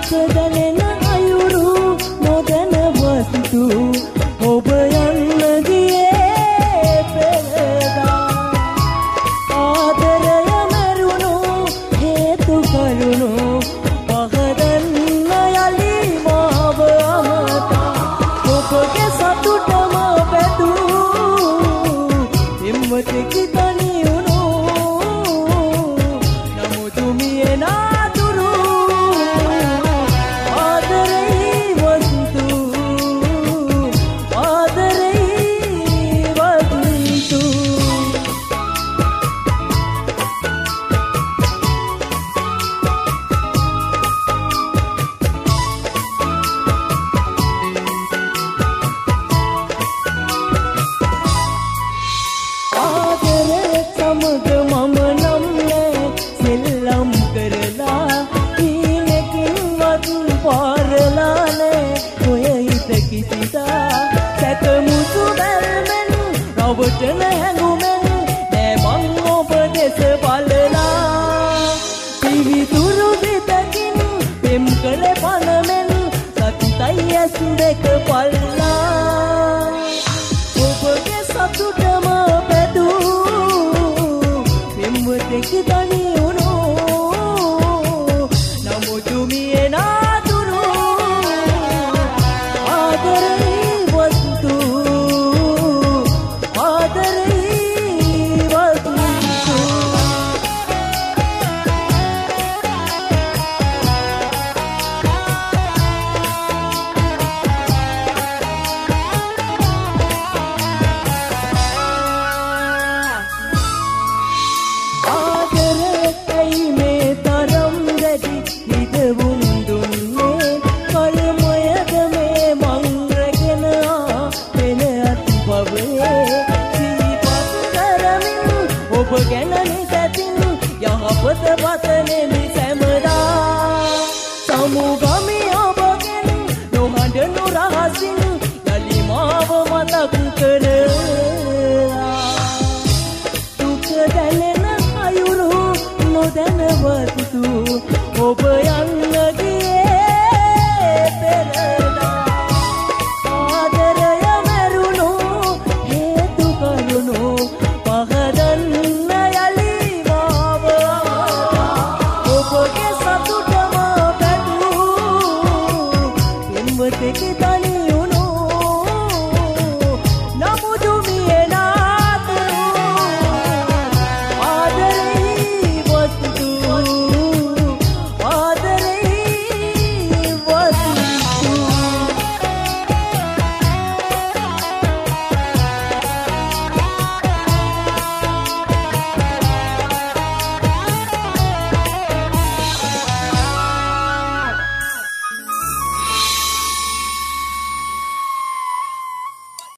දැනෙන අයුරු නොදැන වස්තු ඔබ යන්න ගියේ පෙරදා ආදරය මරුණු හේතු කරුණු පහදන්න යලි මාව අමතා ඔබගේ සතුටම පැදූ එම්මතෙකි තනි වුණු නමුත් මියේ නාදුරු රවටන හැඟුමෙන් නෑ මං ඔබ දෙස බලලා පිවිතුරු සිතකින් පෙම් කළ පනමෙන් සතුටයි ඇස් දෙක පල්ලා ඔබගේ සතුටම පැදූ පෙම්වතෙකි තනි වුණු නමුත් මියේ නාදුරු ආදරේ වස්තු ඔබ ගැන නිතැතින් යහපත පතනෙමි සැමදා සමුගමි ඔබගෙන් නොහඬ නොරහසින් යලි මාව මතක් කරලා දුක දැනෙන අයුරු නොදැන වස්තු ඔබ යන්න ගියේ පෙර